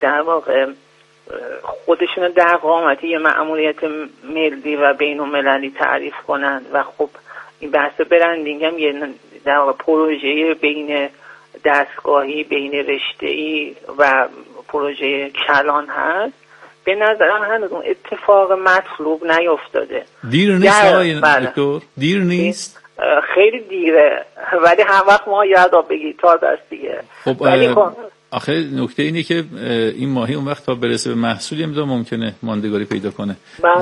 در واقع خودشون در قامت یه مأموریت ملی و بین‌المللی تعریف کنند و خب این بحث برندینگ هم یه در واقع پروژه بین دستگاهی، بین رشته‌ای و پروژه کلان هست. به نظرم هنوز اون اتفاق مطلوب نیفتاده. دیر نیست آقای دکتر؟ دیر نیست؟ خیلی دیره، ولی هم وقت ما یاد بگی تا دست دیگه. خب آخه نکته اینه که این ماهی اون وقت تا برسه به محصولی ممکنه ماندگاری پیدا کنه.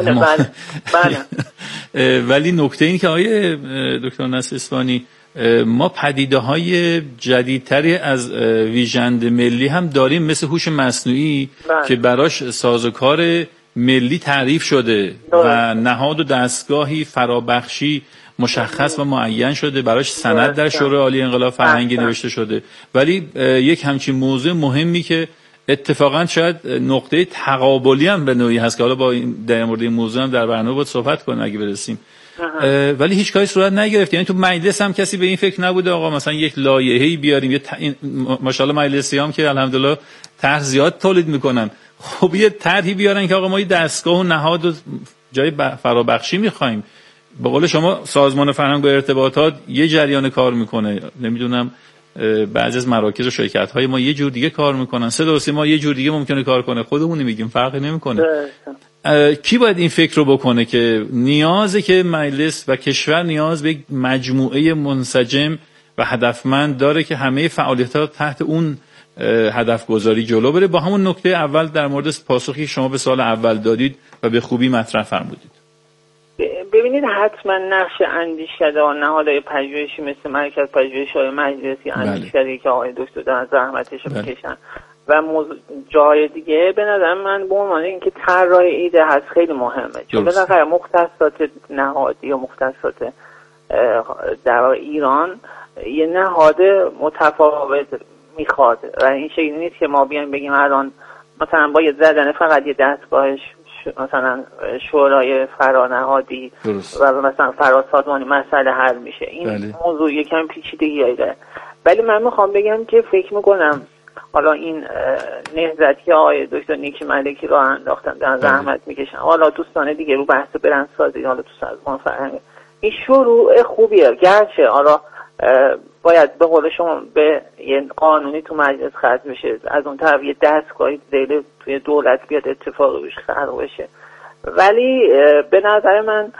بله. ولی نکته اینه که آقای دکتر نصر اصفهانی ما پدیده‌های جدیدتری از ویژند ملی هم داریم، مثل هوش مصنوعی که براش سازوکار ملی تعریف شده و نهاد و دستگاهی فرابخشی مشخص و معین شده، براش سند در شورای عالی انقلاب فرهنگی نوشته شده. ولی یک همچین موضوع مهمی که اتفاقا شاید نقطه تقابلی هم به نوعی هست که حالا با در مورد این موضوع هم در برنامه باید صحبت کنیم اگه برسیم، ولی هیچ کاری صورت نگرفت. یعنی تو مجلس هم کسی به این فکر نبوده آقا مثلا یک لایحه‌ای بیاریم، ماشاءالله مجلسیام که الحمدلله طرح زیاد تولید میکنن، خب یه طرحی بیارن که آقا ما یه دستگاه و نهاد و جای فرابخشی میخوایم. به قول شما سازمان فرهنگ و ارتباطات یه جریان کار میکنه، نمیدونم بعضی از مراکز و شرکت‌های ما یه جور دیگه کار میکنن، صدا و سیما یه جور دیگه ممکنه کار کنه، خودمون میگیم فرقی نمیکنه. کی باید این فکر رو بکنه که نیازه که مجلس و کشور نیاز به یک مجموعه منسجم و هدفمند داره که همه فعالیت‌ها تحت اون هدف گذاری جلو بره؟ با همون نکته اول در مورد پاسخی شما به سوال اول دادید و به خوبی مطرح فرمودید. ببینید حتما نقش اندیشکده و نهادهای پژوهشی مثل مرکز پژوهش‌های مجلسی اندیشکده که آقای دکتر دارن زحمتش رو میکشن و جای دیگه به نظر من به عنوان اینکه طراح ایده هست خیلی مهمه، چون بالاخره مختصات نهادی یا مختصات در ایران یه نهاد متفاوت میخواد و این شکلی نیست که ما بیایم بگیم الان مثلا باید زدن فقط یه دستگاهش مثلا شورای فرانهادی و مثلا فراسازمانی مسئله حل میشه. این موضوع یکم پیچیدگی داره، ولی من میخوام بگم که فکر میکنم حالا این نهضتی آقای دکتر نیکی ملکی رو انداختن در زحمت میکشن، حالا دوستان دیگه رو بحث برندسازی، حالا تو سازمان فرهنگ، این شروع خوبیه، گرچه حالا باید به قول شما به یه قانونی تو مجلس خط بشه، از اون طرف یه دستگاهی ذیل توی دولت بیاد اتفاقی روش خلق بشه، ولی به نظر من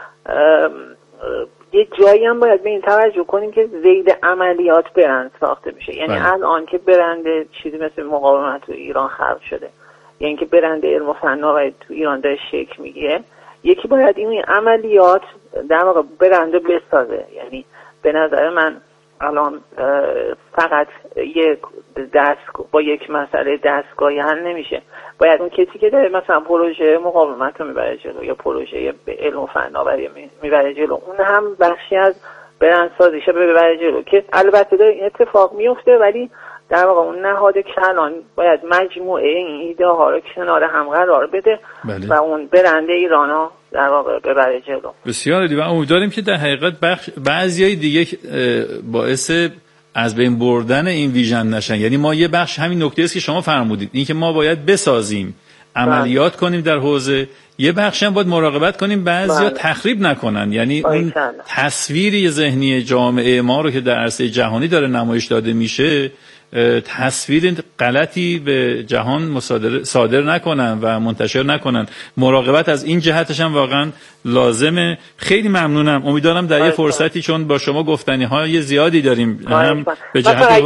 یه جایی هم باید به این توجه کنیم که ذیل عملیات برند ساخته میشه. یعنی الان که برند چیزی مثل مقاومت تو ایران خلق شده، یعنی که برند علم و فناوری تو ایران داره شکل میگیره، یکی باید این عملیات در واقع برند بسازه. یعنی به نظر من الان فقط یک با یک مسئله دستگاهی حل نمیشه، باید اون کسی که داره مثلا پروژه مقاومت رو میبره جلو یا پروژه علم و فناوری میبره جلو، اون هم بخشی از برندسازیش رو ببره جلو، که البته داره این اتفاق میفته، ولی در واقع اون نهاد کلان باید مجموعه این ایده ها رو کنار هم قرار بده و اون برند ایران ها در واقع ببره جلو. بسیار عالی و امیدواریم که در حقیقت بعضیای دیگه باعث از بین بردن این ویژن نشن. یعنی ما یه بخش همین نکته است که شما فرمودید، این که ما باید بسازیم، عملیات کنیم در حوزه، یه بخش هم باید مراقبت کنیم بعضیا تخریب نکنن. یعنی اون تصویری ذهنی جامعه ما رو که در عرصه جهانی داره نمایش داده میشه، تصویر غلطی به جهان صادر نکنن و منتشر نکنن. مراقبت از این جهتش هم واقعا لازمه. خیلی ممنونم. امیدوارم در یه فرصتی، چون با شما گفتنی های زیادی داریم، هم به جهت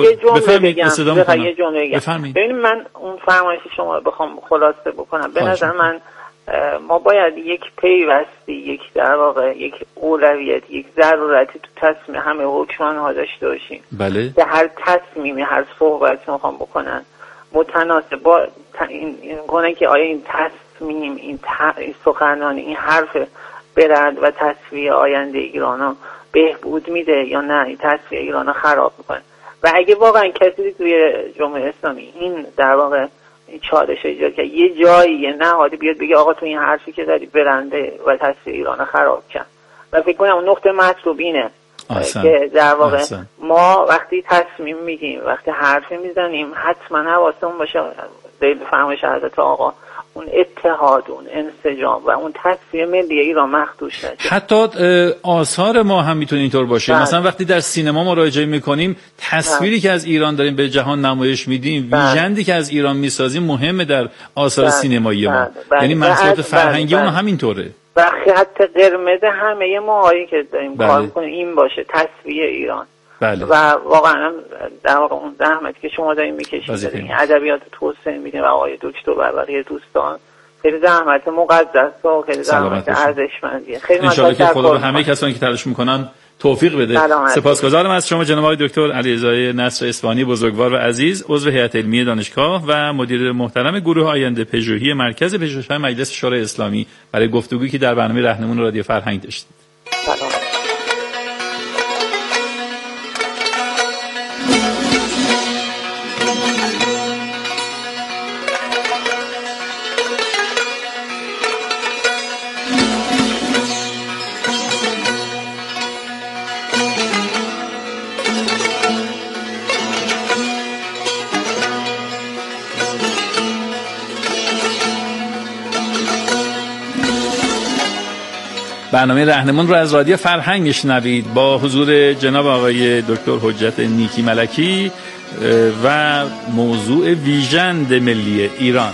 بفرمایید. ببینید من اون فرمایش شما رو بخوام خلاصه بکنم، به نظر من ما باید یک پیوستی، یک در واقع یک اولویت، یک ضرورتی تو تصمیم همه حکمران‌ها داشته باشیم. بله. که هر تصمیمی، هر صحبتی میخوام بکنن متناسب با این کنه که آیا این تصمیم، این سخنرانی، این حرف برند و تصفیه آینده ایران بهبود میده یا نه این تصفیه ایران خراب میکنه. و اگه واقعا کسی توی جمهوری اسلامی این در واقع این چالش ایجاد که یه جایی یه نهادی بیاد بگه آقا تو این حرفی که داری برنده و تصفیه ایران خراب کن، و فکر کنم اون نقطه مطلوب اینه که در واقع ما وقتی تصمیم میگیم، وقتی حرفی میزنیم، حتما حواسمون باشه زید فرمایش حضرت آقا اون اتحاد، اون انسجام و اون تصفیه ملی ایران مخدوش نشه. حتی آثار ما هم میتونه اینطور باشه. مثلا وقتی در سینما مراجعه میکنیم تصویری که از ایران داریم به جهان نمایش میدیم، ویژندی که از ایران میسازیم مهمه در آثار سینمایی ما. یعنی محصولات فرهنگی اون همینطوره. و خط قرمز همه ماهایی که داریم کار میکنیم این باشه، تصفیه ایران. بله. و واقعا در واقع اون زحمت که شما دارین میکشید این ادبیات توسعه میدین و آقای دکتر و بقیه دوستان، خیلی زحمت مقدس و خیلی زحمت ارزشمندیه. خیلی انشالله که خدا به همه کسانی که تلاش میکنن توفیق بده. سپاسگزارم از شما جناب دکتر علیرضا نصر اصفهانی بزرگوار و عزیز، عضو هیئت علمی دانشگاه و مدیر محترم گروه آینده پژوهی مرکز پژوهش‌های مجلس شورای اسلامی، برای گفتگویی که در برنامه راهنمون رادیو فرهنگ داشتید. برنامه راهنمون رو از رادیو فرهنگ میشنوید با حضور جناب آقای دکتر حجت نیکی ملکی و موضوع ویژند ملی ایران.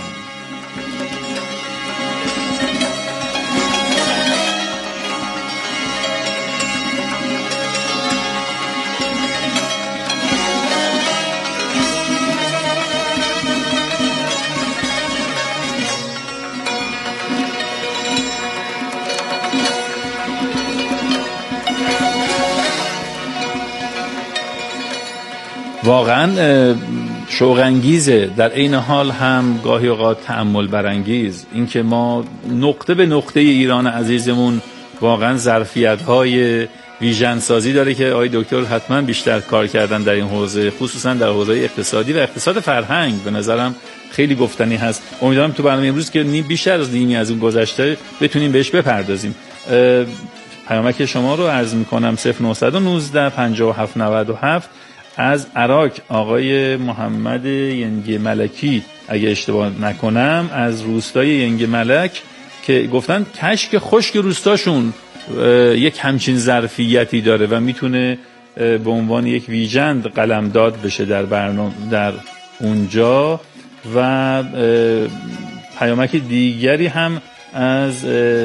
واقعا شوق انگیزه، در عین حال هم گاهی اوقات تأمل برانگیز، اینکه ما نقطه به نقطه ایران عزیزمون واقعا ظرفیت‌های ویژن‌سازی داره که آقای دکتر حتما بیشتر کار کردن در این حوزه، خصوصا در حوزه اقتصادی و اقتصاد فرهنگ. به نظرم خیلی گفتنی هست. امیدوارم تو برنامه امروز که بیشتر از نیمی از اون گذشته بتونیم بهش بپردازیم. پیامک شما رو عرض می‌کنم 0919 5797 از عراق آقای محمد ینگ ملکی اگه اشتباه نکنم، از روستای ینگ ملک، که گفتن کشک خشک روستاشون یک همچین ظرفیتی داره و میتونه به عنوان یک ویژند قلمداد بشه در برنامه در اونجا. و پیامک دیگری هم از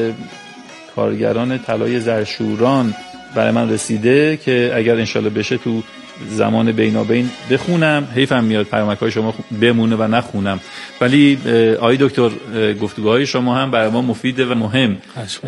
کارگران طلای زرشوران برای من رسیده که اگر انشالله بشه تو زمان بینابین بخونم. حیفم میاد پیامک‌های شما بمونه و نخونم، ولی آقای دکتر گفتگوهای شما هم برای ما مفیده و مهم.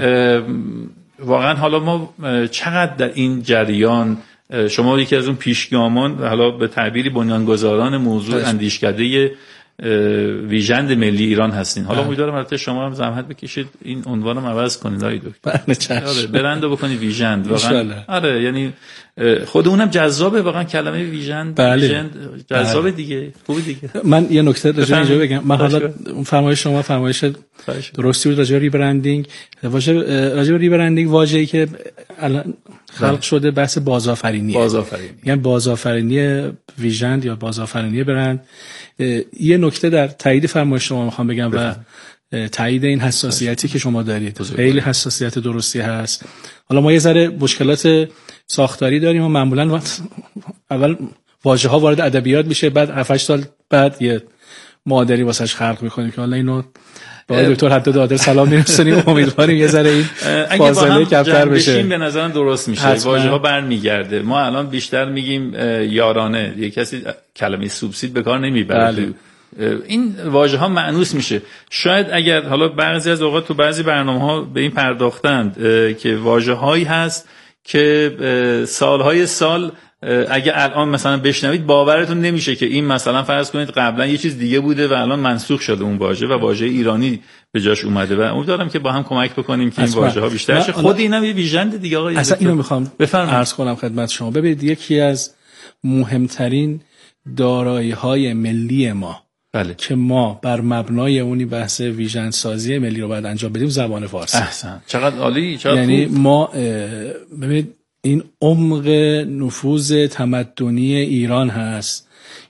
واقعا حالا ما چقدر در این جریان، شما یکی از اون پیشگامان و حالا به تعبیری بنیانگذاران موضوع اندیشکده ویژند ملی ایران هستین. حالا امیدوارم البته شما هم زحمت بکشید این عنوانم عوض کنید آقای دکتر. آره برند رو بکنید ویژند. واقعا آره، یعنی خود اونم جذابه واقعا کلمه ویژند. ویژند جذابه دیگه، خوبه دیگه. من یه نکته راجع اینجا بگم. من حالا اون فرمایش شما فرمایش درستی بود راجع به ریبرندینگ. راجع به ریبرندینگ واژه‌ای که الان خلق شده بحث بازآفرینیه. یعنی بازآفرینی ویژند یا بازآفرینی برند. یه نکته در تایید فرمایش شما میخوام بگم و تایید این حساسیتی که شما دارید. خیلی حساسیت درستی هست. حالا ما یه ذره مشکلات ساختاری داریم و معمولا اول واژه ها وارد ادبیات میشه، بعد 7-8 سال بعد یه معادلی واسش خلق میکنیم که حالا اینو با دکتر حتی دادر سلام میرسونیم. امیدواریم یه ذره این فاصله کمتر بشه. به نظرم درست میشه. واژه ها برمیگرده. ما الان بیشتر میگیم یارانه، یه کسی کلمه سوبسید به کار نمیبره. این واژه ها مأنوس میشه. شاید اگر حالا بعضی از اوقات تو بعضی برنامه‌ها به این پرداختند که واژه هایی هست که سالهای سال اگه الان مثلا بشنوید باورتون نمیشه که این مثلا فرض کنید قبلا یه چیز دیگه بوده و الان منسوخ شده اون واژه و واژه ایرانی به جاش اومده. و امیدوارم که با هم کمک بکنیم که این واژه ها بیشتر شه. خود اینم یه ویژند دیگه آقای اصلا اینو میخوام عرض کنم خدمت شما. ببینید یکی از مهمترین دارایی‌های ملی ما که ما بر مبنای اونی بحث ویژن سازی ملی رو باید انجام بدیم زبان فارسی. احسن، چقدر عالی، چقدر یعنی ما ببینید این عمق نفوذ تمدنی ایران هست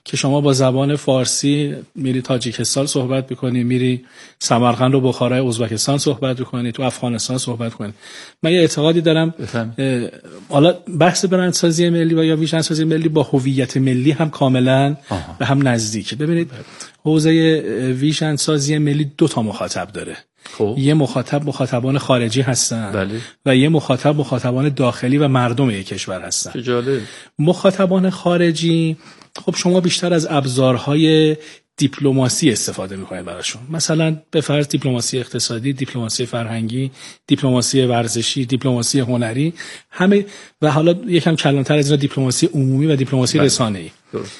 که شما با زبان فارسی میری تاجیکستان صحبت میکنی، میری سمرقند و بخارای ازبکستان صحبت میکنی، تو افغانستان صحبت کنی. من یه اعتقادی دارم حالا بحث برندسازی ملی و یا ویژن سازی ملی با هویت ملی هم کاملا به هم نزدیکه. ببینید حوزه ویژن سازی ملی 2 تا مخاطب داره. یه مخاطبان خارجی هستن. بله. و یه مخاطبان داخلی و مردم یک کشور هستن. چه جالب. مخاطبان خارجی خب شما بیشتر از ابزارهای دیپلماسی استفاده میکنید براشون، مثلا به فرض دیپلماسی اقتصادی، دیپلماسی فرهنگی، دیپلماسی ورزشی، دیپلماسی هنری، همه، و حالا یکم کلانتر از اینا دیپلماسی عمومی و دیپلماسی رسانه‌ای.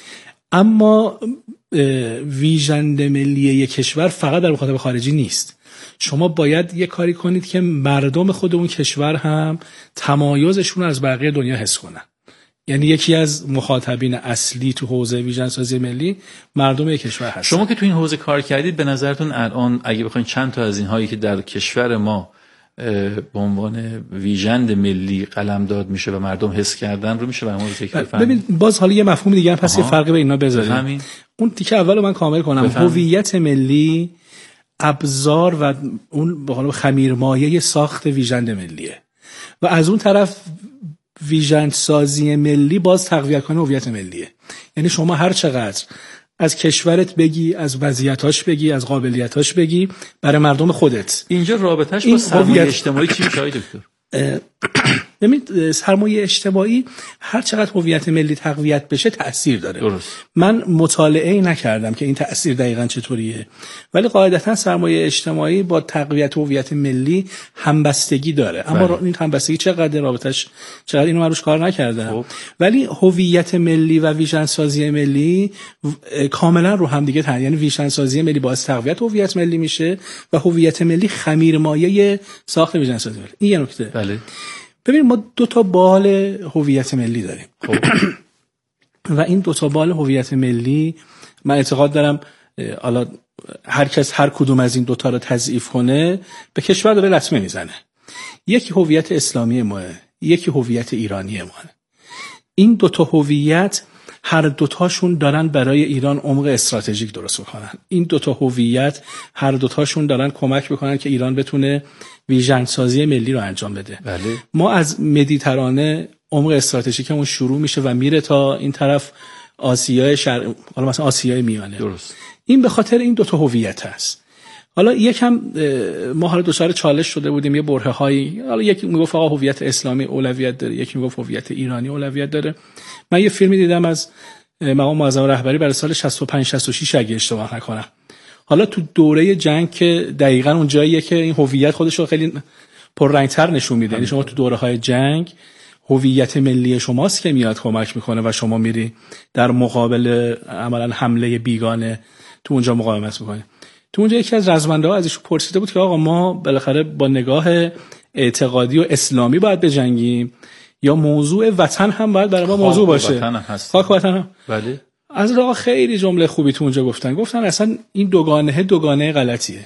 اما ویژن ملی یک کشور فقط در مخاطب خارجی نیست. شما باید یه کاری کنید که مردم خود اون کشور هم تمایزشون رو از بقیه دنیا حس کنن. یعنی یکی از مخاطبین اصلی تو حوزه ویژن سازی ملی مردم یک کشور هستن. شما که تو این حوزه کار کردید، به نظرتون الان اگه بخواید چند تا از اینهایی که در کشور ما به عنوان ویژن ملی قلمداد میشه و مردم حس کردن رو میشه برامون ذکر کنید؟ ببین باز حالا یه مفهوم دیگه هم پس یه فرقی به اینا بذاریم. اون تیکه اولو من کامل کنم. هویت ملی ابزار و اون به قول خمیرمایه ساخت ویژن ملیه و از اون طرف ویژن سازی ملی باز تقویت کنه هویت ملیه. یعنی شما هر چقدر از کشورت بگی، از وضعیتاش بگی، از قابلیتاش بگی برای مردم خودت، اینجا رابطهش با سرمایه اجتماعی چی میشه دکتر؟ ببینید سرمایه اجتماعی هر چقدر هویت ملی تقویت بشه تأثیر داره. درست. من مطالعه نکردم که این تأثیر دقیقاً چطوریه، ولی قاعدتاً سرمایه اجتماعی با تقویت هویت ملی همبستگی داره. اما این همبستگی چقدر رابطش چقدر اینو من روش کار نکردم. ولی هویت ملی و ویژن سازی ملی کاملا رو هم دیگه یعنی ویژن سازی ملی باعث تقویت هویت ملی میشه و هویت ملی خمیرمایه ساخت ویژن سازی ملی. این یه نکته. بله. ببینید ما 2 تا بال هویت ملی داریم. و این 2 تا بال هویت ملی من اعتقاد دارم حالا هر کس هر کدوم از این 2 تا رو تضعیف کنه به کشور داره لطمه میزنه. یکی هویت اسلامی ماه، یکی هویت ایرانی ماه. این 2 تا هویت هر 2 تاشون دارن برای ایران عمق استراتژیک درست میکنن. این 2 تا هویت هر 2 تاشون دارن کمک میکنن که ایران بتونه ویژن سازی ملی رو انجام بده. بله. ما از مدیترانه عمق استراتژیکمون شروع میشه و میره تا این طرف آسیای شرق، حالا مثلا آسیای میانه. درست. این به خاطر این 2 تا هویت هست. حالا یکم ما حالا دچار چالش شده بودیم، یه برهه هایی، حالا یکی میگفت آقا هویت اسلامی اولویت داره، یکی میگفت هویت ایرانی اولویت داره. من یه فیلمی دیدم از مقام معظم رهبری برای سال 65 66 اگه اشتباه نکنم. حالا تو دوره جنگ که دقیقاً اون جاییه که این هویت خودش رو خیلی پررنگ‌تر نشون میده. یعنی شما تو دوره‌های جنگ هویت ملی شماست که میاد کمک میکنه و شما میری در مقابل عملاً حمله بیگانه تو اونجا مقاومت میکنی. تو اونجا یکی از رزمنده‌ها ازش پرسیده بود که آقا ما بالاخره با نگاه اعتقادی و اسلامی باید بجنگیم یا موضوع وطن هم باید برای ما موضوع باشه؟ خاک وطن هم. بله. از راه خیلی جمله خوبی تو اونجا گفتن اصلا این دوگانه غلطیه.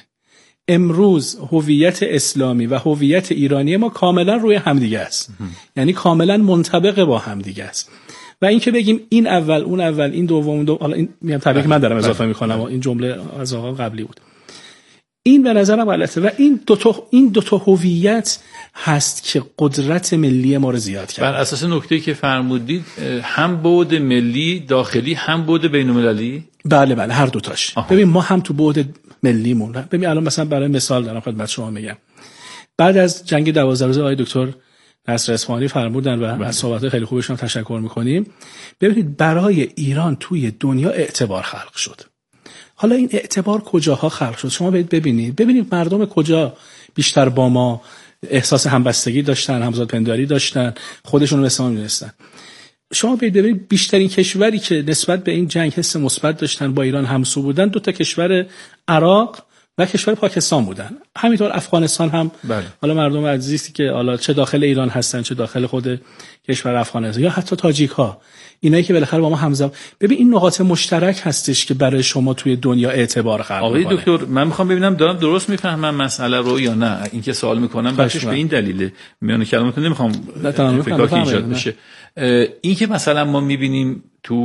امروز هویت اسلامی و هویت ایرانی ما کاملا روی همدیگه است. یعنی کاملا منطبق با همدیگه است. و این که بگیم این اول اون اول این دوم حالا این میگم طبیعی که من دارم اضافه میکنم و این جمله از آقا قبلی بود. این به نظرم غلطه و این دو تا هویت هست که قدرت ملی ما رو زیاد کرد. بر اساس نکته‌ای که فرمودید هم بعد ملی داخلی هم بعد بین‌المللی؟ بله هر دوتاش. ببین ما هم تو بعد ملیمون، ببین الان مثلا برای مثال دارم خدمت شما میگم، بعد از جنگ 12 روزه آقای دکتر نصر اصفهانی فرمودن و از صحبت خیلی خوبشون تشکر میکنیم. ببینید برای ایران توی دنیا اعتبار خلق شد. حالا این اعتبار کجاها خلق شد؟ شما ببینید مردم کجا بیشتر با ما احساس همبستگی داشتن، همزادپنداری داشتن، خودشون رو اسلام می‌دونستن. شما ببینید بیشترین کشوری که نسبت به این جنگ حس مثبت داشتن، با ایران همسو بودن، 2 تا کشور عراق و کشور پاکستان بودن. همینطور افغانستان هم بله. حالا مردم عزیزی که حالا چه داخل ایران هستن چه داخل خود کشور افغانستان یا حتی تاجیک ها، اینایی که بالاخره با ما همزمان، ببین این نقاط مشترک هستش که برای شما توی دنیا اعتبار خلق می‌کنه. آقای دکتر من میخوام ببینم دارم درست میفهمم مسئله رو یا نه. اینکه سوال میکنم بخشش به این دلیله، میونه کلماتون نمیخوام فکر ایجاد بشه. این که مثلا ما میبینیم تو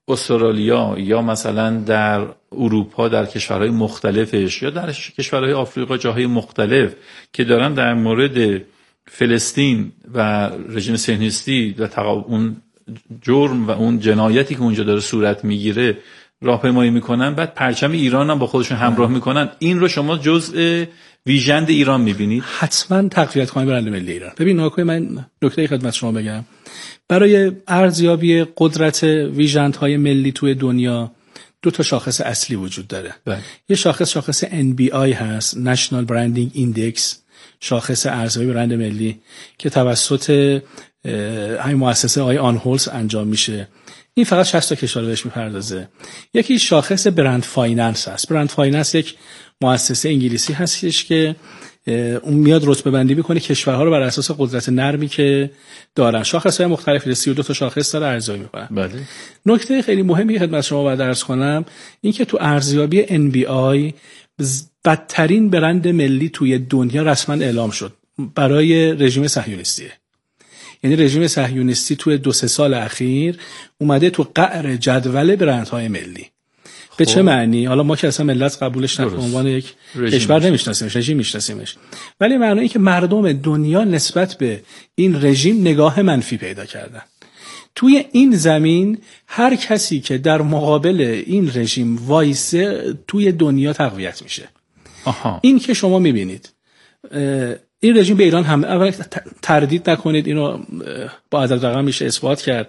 استرالیا یا مثلا در اروپا در کشورهای مختلفش یا در کشورهای آفریقا جاهای مختلف که دارن در مورد فلسطین و رژیم صهیونیستی و اون جرم و اون جنایتی که اونجا داره صورت میگیره راهپیمایی میکنن، بعد پرچم ایران هم با خودشون همراه میکنن، این رو شما جزء ویژند ایران میبینید؟ حتما تقویت کنیم برند ملی ایران. ببین ناکوی، من نکته خدمت شما بگم. برای ارزیابی قدرت ویژندهای ملی توی دنیا 2 شاخص اصلی وجود داره. یه شاخص NBI هست، National Branding Index، شاخص ارزیابی برند ملی که توسط همین مؤسسه آقای آنهولز انجام میشه. این فقط 60 تا کشور بهش میپردازه. یکی شاخص برند فایننس هست. برند فایننس یک مؤسسه انگلیسی هستش که اون میاد رتبه بندی میکنه کشورها رو بر اساس قدرت نرمی که دارن. شاخص‌های مختلفی 32 تا شاخص داره ارزیابی میکنن. بله. نکته خیلی مهمی خدمت شما باید عرض کنم این که تو ارزیابی NBI بدترین برند ملی توی دنیا رسما اعلام شد برای رژیم صهیونیستیه. یعنی رژیم صهیونیستی توی 2-3 سال اخیر اومده تو قعر جدول برندهای ملی. به چه معنی؟ حالا ما که اصلا ملت قبولش نکنیم، عنوان یک کشور نمیشناسیمش، رژیم میشناسیمش، ولی معنی این که مردم دنیا نسبت به این رژیم نگاه منفی پیدا کردن. توی این زمین هر کسی که در مقابل این رژیم وایسه توی دنیا تقویت میشه. این که شما میبینید این رژیم به ایران هم، اول تردید نکنید، اینو با عدد رقم میشه اثبات کرد،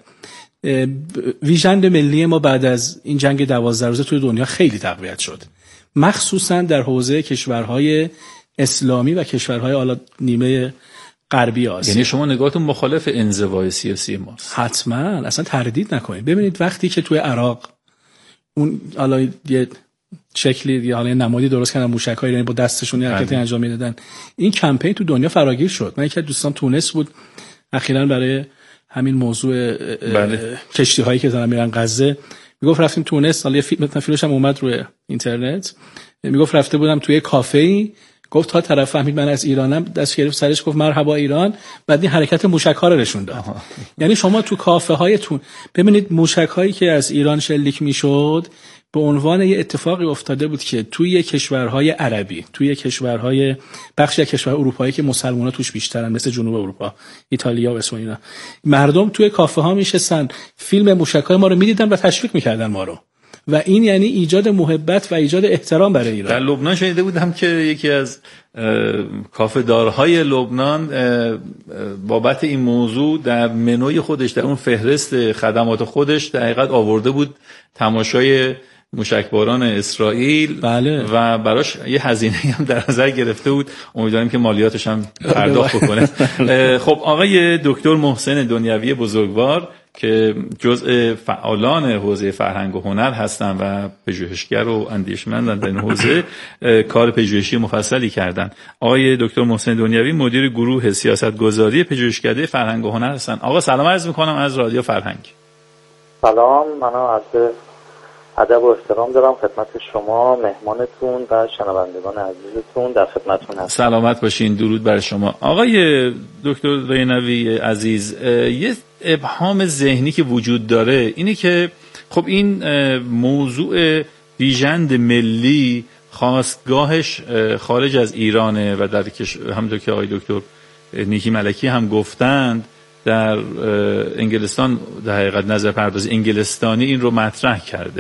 ویژند ملی ما بعد از این جنگ 12 روزه توی دنیا خیلی تقویت شد، مخصوصا در حوزه کشورهای اسلامی و کشورهای حالا نیمه غربی آسیا. یعنی شما نگاهتون مخالف انزوای سیاسی ماست؟ حتما، اصلا تردید نکنید. ببینید وقتی که توی عراق اون حالا یه شکلی حالا نمادی درست کردن، موشک‌های ایرانی با دستشون حرکتی انجام میدادن، این کمپین تو دنیا فراگیر شد. من یکی از دوستان تونس بود اخیراً برای همین موضوع کشتی هایی که دارن میرن غزه، میگفت رفتیم تونس، حالا فیلمش هم اومد روی اینترنت، میگفت رفته بودم توی کافه‌ای، گفت تا طرف فهمید من از ایرانم، دست گرفت سرش گفت مرحبا ایران، بعد این حرکت موشک‌ها رو نشون داد. یعنی شما تو کافه هایتون ببینید موشک‌هایی که از ایران شلیک میشد به عنوان یه اتفاقی افتاده بود که توی کشورهای عربی، توی کشورهای بخشی از کشورهای اروپایی که مسلمان‌ها توش بیشترن مثل جنوب اروپا، ایتالیا و اسپانیا، مردم توی کافه ها میشستن فیلم موشک‌های ما رو میدیدن و تشویق میکردن ما رو، و این یعنی ایجاد محبت و ایجاد احترام برای ایران. در لبنان شنیده بودم که یکی از کافه دارهای لبنان بابت این موضوع در منوی خودش، در اون فهرست خدمات خودش در حقیقت آورده بود تماشای موشکباران اسرائیل. بله. و براش یه هزینه هم در نظر گرفته بود، امیدواریم که مالیاتش هم پرداخت بکنه. خب آقای دکتر محسن دنیوی بزرگوار که جزء فعالان حوزه فرهنگ و هنر هستن و پژوهشگر و اندیشمندن در این حوزه، کار پژوهشی مفصلی کردن. آقای دکتر محسن دنیوی مدیر گروه سیاستگذاری پژوهشکده فرهنگ و هنر هستن. آقا سلام عرض میکنم از رادیو فرهنگ. سلام، منو از ادب و احترام دارم خدمت شما، مهمانتون و شنوندگان عزیزتون در خدمتتون هستم. سلامت باشین، درود بر شما. آقای دکتر دینوی عزیز، یه ابهام ذهنی که وجود داره اینه که خب این موضوع ویژند ملی خاستگاهش خارج از ایرانه و در همونطور که آقای دکتر نیکی ملکی هم گفتند در انگلستان در حقیقت نظر پردازی انگلستانی این رو مطرح کرده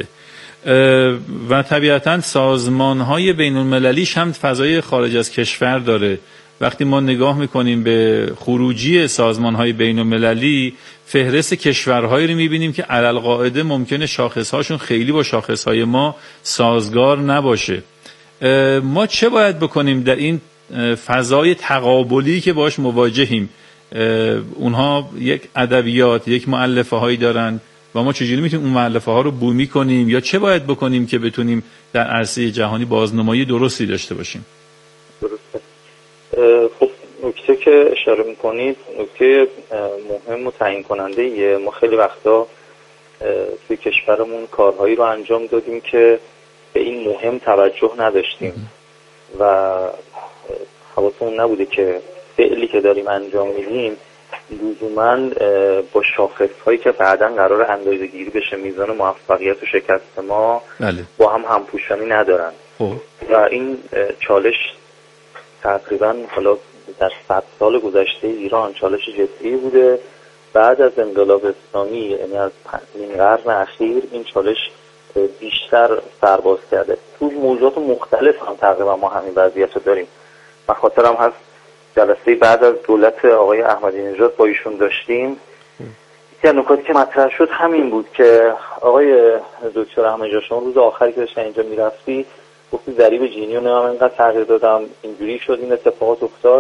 و طبیعتاً سازمان‌های بین‌المللیش هم فضای خارج از کشور داره. وقتی ما نگاه میکنیم به خروجی سازمان‌های بین‌المللی، فهرست کشورهایی رو میبینیم که علالقاعده ممکنه شاخص‌هاشون خیلی با شاخص‌های ما سازگار نباشه. ما چه باید بکنیم در این فضای تقابلی که باش مواجهیم؟ اونها یک ادبیات، یک مؤلفه هایی دارن و ما چجوری میتونیم اون مؤلفه ها رو بومی کنیم، یا چه باید بکنیم که بتونیم در عرصه جهانی بازنمایی درستی داشته باشیم؟ درسته. خب نکته که اشاره میکنید نکته مهم و تعیین کننده ایه. ما خیلی وقتا توی کشورمون کارهایی رو انجام دادیم که به این مهم توجه نداشتیم و حواسمون نبوده که فعلی که داریم انجام میدیم لزوما با شاخص‌هایی که بعداً قرار اندازه‌گیری بشه میزان موفقیت و شکست ما با هم همپوشانی ندارن و این چالش تقریباً حالا در 100 سال گذشته ایران چالش جدی بوده. بعد از انقلاب اسلامی یعنی از نیم قرن اخیر این چالش بیشتر سرباز کرده. تو موضوعات مختلف هم تقریبا ما همین وضعیت رو داریم. من خاطرم هست جلسه بعد از دولت آقای احمدی نژاد با ایشون داشتیم، یکی از نکاتی که مطرح شد همین بود که آقای دکتر احمدی نژاد شما روز آخری که داشتن اینجا میرفتی گفتی ضریب جینی رو من اینقدر تغییر دادم اینجوری شد این اتفاقات افتاد،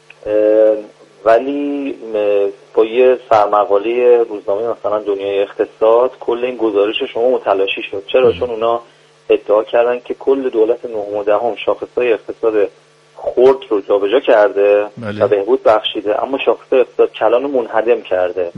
ولی با یه سرمقاله روزنامه مثلا دنیای اقتصاد کل این گزارش شما متلاشی شد. چرا؟ چون اونا ادعا کردن که کل دولت نهم و دهم شاخصهای اقتصاد خرد رو جابجا کرده و بهبود بخشیده، اما شاخصهای اقتصاد کلان رو منهدم کرده.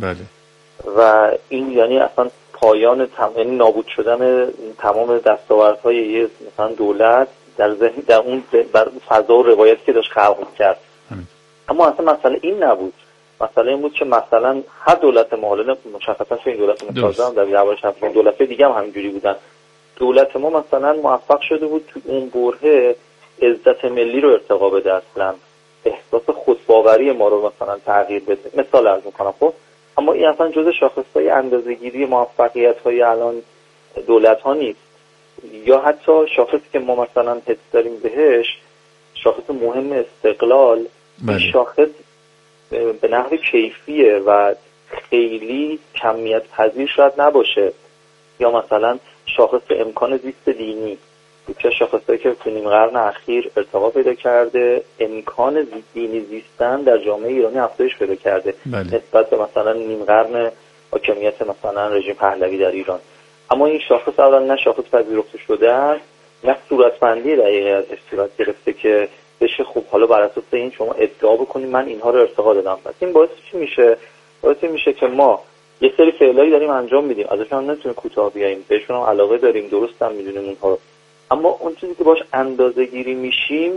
و این یعنی اصلا پایان یعنی نابود شدن تمام دستاوردهای یه مثلا دولت در ذهن در اون فضا و روایتی که داشت خلق کرد. اما اصلا مسئله این نبود. مسئله این بود که مثلا هر دولت ما، مشخصا این دولت متازم در دربارش هم دولت دیگه هم همینجوری بودن، دولت ما مثلا موفق شده بود تو اون برهه عزت ملی رو ارتقا بده، اصلا احساس خودباوری ما رو مثلا تغییر بده. مثال عرض می‌کنم. خب اما این اصلا جزء شاخص‌های اندازه‌گیری موفقیت‌های الان دولت‌ها نیست، یا حتی شاخصی که ما مثلا حس داریم بهش شاخص مهم استقلال. این شاخص به نحو کیفیه و خیلی کمیت پذیر شاید نباشه. یا مثلا شاخص امکان زیست دینی که شاخصایی که تو نیم قرن اخیر ارتقا پیدا کرده، امکان دینی زیستن در جامعه ایرانی افزایش پیدا کرده نسبت به مثلا نیم قرن حاکمیت مثلا رژیم پهلوی در ایران. اما این شاخص اولا نه شاخص پذیرفته شده است، نه صورتبندی دقیقی ازش صورت گرفته که بشه خب حالا بر اساس این شما ادعا بکنید من اینها رو ارتقا دادم. پس این باعث چی میشه؟ باعث میشه که ما یه سری فعلایی داریم انجام میدیم، ازشون هم نمیتونیم کوتاه بیاییم، بهشون هم علاقه داریم، درست هم میدونیم اونها، اما اون چیزی که باش اندازه‌گیری میشیم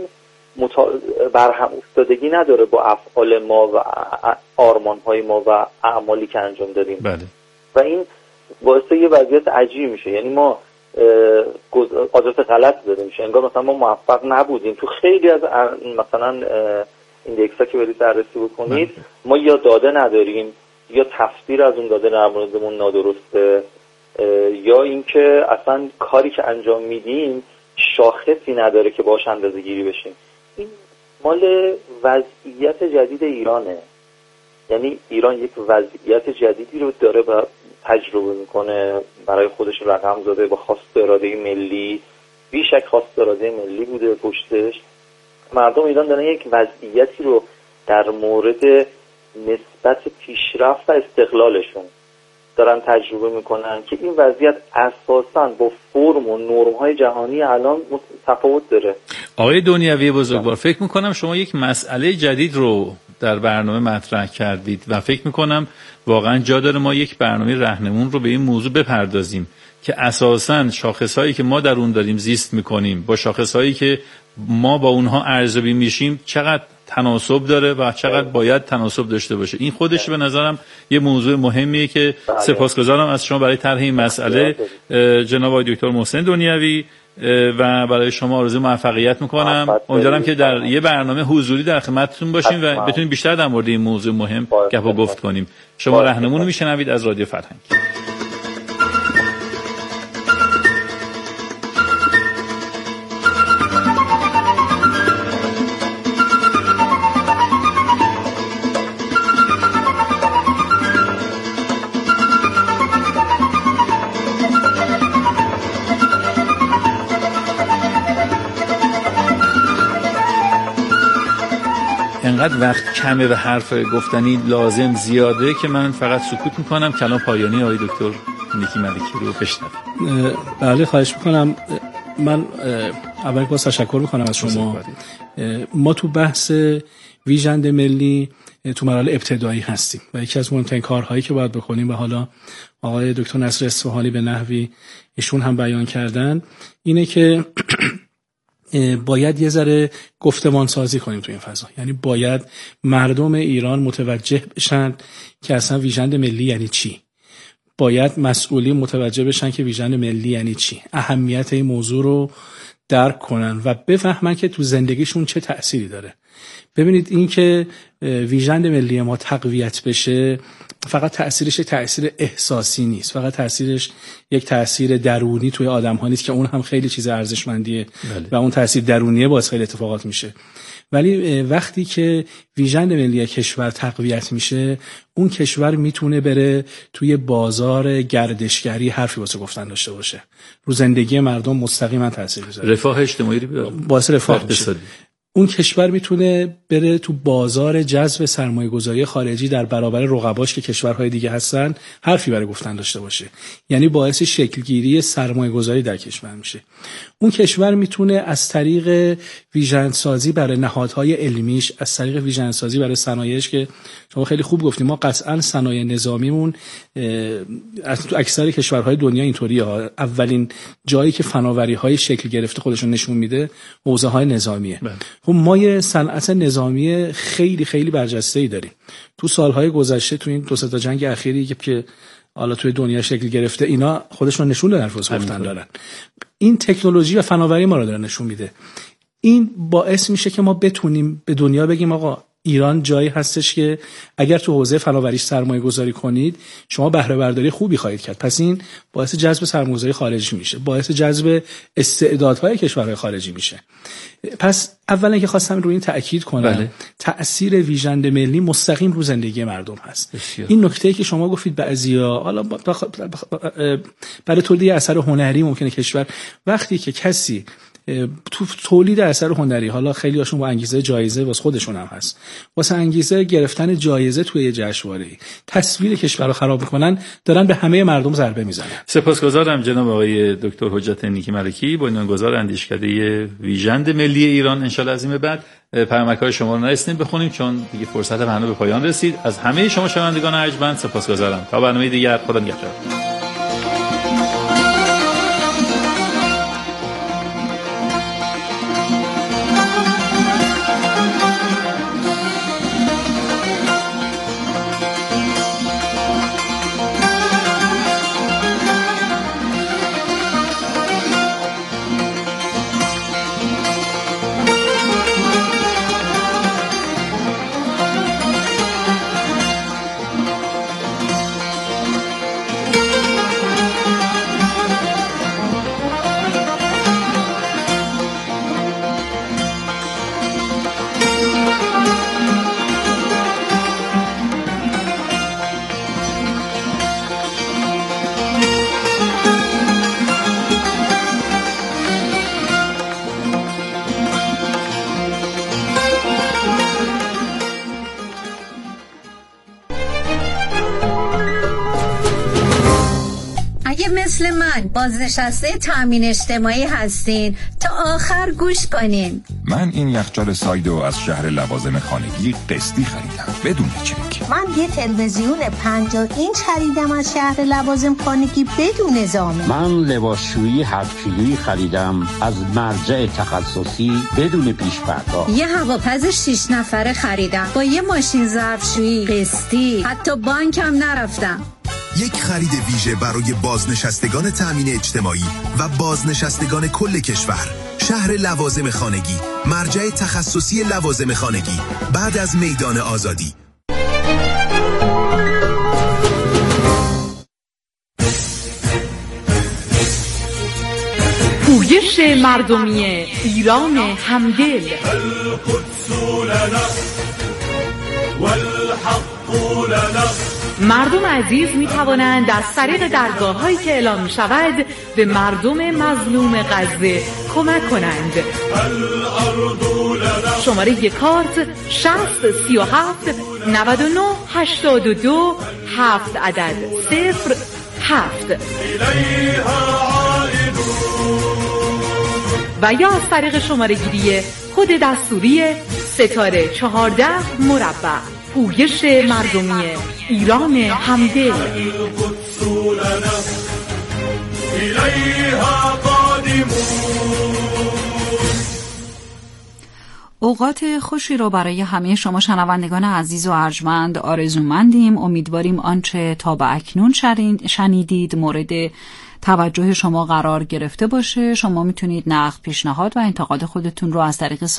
برهم افتادگی نداره با افعال ما و آرمان‌های ما و اعمالی که انجام دادیم. و این باعث یه وضعیت عجیبی میشه. یعنی ما آدرس غلط داده میشه، انگار مثلا ما موفق نبودیم. تو خیلی از مثلا ایندکس‌ها که برید بررسی بکنید ما یا داده نداریم یا تفسیر از اون داده در موردمون نادرسته، یا اینکه اصلا کاری که انجام میدیم شاخصی نداره که باهاش اندازه‌گیری بشیم. این مال وضعیت جدید ایرانه. یعنی ایران یک وضعیت جدیدی رو داره و تجربه میکنه، برای خودش رقم زده با خواست اراده ملی، بیشک خواست اراده ملی بوده پشتش. مردم ایران دارن یک وضعیتی رو در مورد نسبت پیشرفت و استقلالشون دارن تجربه میکنن که این وضعیت اساساً با فرم و نرم‌های جهانی الان تفاوت داره. آقای دنیوی بزرگوار، فکر میکنم شما یک مسئله جدید رو در برنامه مطرح کردید و فکر میکنم واقعا جا داره ما یک برنامه راهنمون رو به این موضوع بپردازیم که اساساً شاخصهایی که ما در اون داریم زیست میکنیم با شاخصهایی که ما با اونها ارزیابی میشیم چقدر تناسب داره و چقدر باید تناسب داشته باشه. این خودش به نظرم یه موضوع مهمیه که سپاسگزارم از شما برای طرح این مسئله جناب آقای دکتر محسن دنیوی و برای شما آرزوی موفقیت میکنم. امیدوارم که در یه برنامه حضوری در خدمتتون باشیم و بتونیم بیشتر در مورد این موضوع مهم گپ و گفت کنیم. شما راهنمون رو میشنوید از رادیو فرهنگ. انقدر وقت کمه و حرف گفتنی لازم زیاده که من فقط سکوت میکنم. کلام پایانی آقای دکتر نیکی ملکی رو بشنویم. بله خواهش میکنم. من اول باز تشکر میکنم از شما. ما تو بحث ویژند ملی تو مراحل ابتدایی هستیم و یکی از مهمترین کارهایی که باید بکنیم و حالا آقای دکتر نصر اصفهانی به نحوی ایشون هم بیان کردن اینه که باید یه ذره گفتمان سازی کنیم تو این فضا. یعنی باید مردم ایران متوجه بشن که اصلا ویژن ملی یعنی چی. باید مسئولین متوجه بشن که ویژن ملی یعنی چی. اهمیت این موضوع رو درک کنن و بفهمن که تو زندگیشون چه تأثیری داره. ببینید این که ویژن ملی ما تقویت بشه فقط تأثیرش تأثیر احساسی نیست، فقط تأثیرش یک تأثیر درونی توی آدم‌ها نیست که اون هم خیلی چیز ارزشمندیه و اون تأثیر درونیه باعث خیلی اتفاقات میشه. ولی وقتی که ویژن ملی کشور تقویت میشه، اون کشور میتونه بره توی بازار گردشگری حرفی واسه گفتن داشته باشه، رو زندگی مردم مستقیما تاثیر بذاره، رفاه اجتماعی رو باعث رفاه اقتصادی. اون کشور میتونه بره تو بازار جذب سرمایه‌گذاری خارجی در برابر رقباش که کشورهای دیگه هستن حرفی برای گفتن داشته باشه، یعنی باعث شکلگیری سرمایه‌گذاری در کشور میشه. اون کشور میتونه از طریق ویژن سازی برای نهادهای علمیش، از طریق ویژن سازی برای صنایعش که شما خیلی خوب گفتیم، ما قطعا صنایع نظامیمون تو اکثر کشورهای دنیا اینطوریه ها. اولین جایی که فناوری‌های شکل گرفته خودشون نشون میده حوزه‌های نظامیه. خب ما یه صنعت نظامی خیلی خیلی برجسته‌ای داریم. تو سالهای گذشته تو این 2 تا جنگ اخیری که حالا توی دنیا شکل گرفته، اینا خودشون نشون دادن فرض گفتن دارن. این تکنولوژی و فناوری ما رو داره نشون میده. این باعث میشه که ما بتونیم به دنیا بگیم آقا ایران جایی هستش که اگر تو حوزه فناوریش سرمایه گذاری کنید شما بهره برداری خوبی خواهید کرد. پس این باعث جذب سرمایه گذاری خارجی میشه، باعث جذب استعدادهای کشورهای خارجی میشه. پس اولا که خواستم روی این تأکید کنم، تأثیر ویژن ملی مستقیم رو زندگی مردم هست. این نکته‌ای که شما گفتید بعضیا حالا برای تولید اثر هنری ممکنه کشور وقتی که کسی تو تولید اثر هنری، حالا خیلی هاشون با انگیزه جایزه واسه خودشون هم هست، واسه انگیزه گرفتن جایزه توی جشنواره‌ای تصویر کشور رو خراب میکنن، دارن به همه مردم ضربه میزنن. سپاسگزارم جناب آقای دکتر حجت نیکی ملکی، بنیانگذار اندیشکده ویژن ملی ایران. ان شاءالله از این به بعد پیامک‌های شما رو نرسیدیم بخونیم چون دیگه فرصت برنامه به پایان رسید. از همه شما شنوندگان ارجمند سپاسگزارم. تا برنامه دیگر، خدا نگهدار. مثل من بازنشسته تامین اجتماعی هستین تا آخر گوش کنین. من این یخچال سایدو از شهر لوازم خانگی قسطی خریدم بدون چک. من یه تلویزیون 50 اینچ خریدم از شهر لوازم خانگی بدون ضامن. من لباسشویی 7 کیلویی خریدم از مرجع تخصصی بدون پیش پرداخت. یه هواپز 6 نفره خریدم با یه ماشین ظرفشویی قسطی، حتی بانک هم نرفتم. یک خرید ویژه برای بازنشستگان تامین اجتماعی و بازنشستگان کل کشور. شهر لوازم خانگی، مرجع تخصصی لوازم خانگی، بعد از میدان آزادی. پویش مردمی ایران همدل. القدس لنا والحق لنا. مردم عزیز می توانند از طریق درگاه‌هایی که اعلام می شود به مردم مظلوم غزه کمک کنند. شماره کارت 60 37 99 82 7 عدد 07 و یا از طریق شماره گیری کد دستوری ستاره 14 مربع. پویش مردمی ایران همدل. القدس لنا الیها قادمون اوقات خوشی رو برای همه شما شنوندگان عزیز و ارجمند آرزومندیم. امیدواریم آنچه تا به اکنون شنیدید مورد توجه شما قرار گرفته باشه. شما میتونید نقد، پیشنهاد و انتقاد خودتون رو از طریق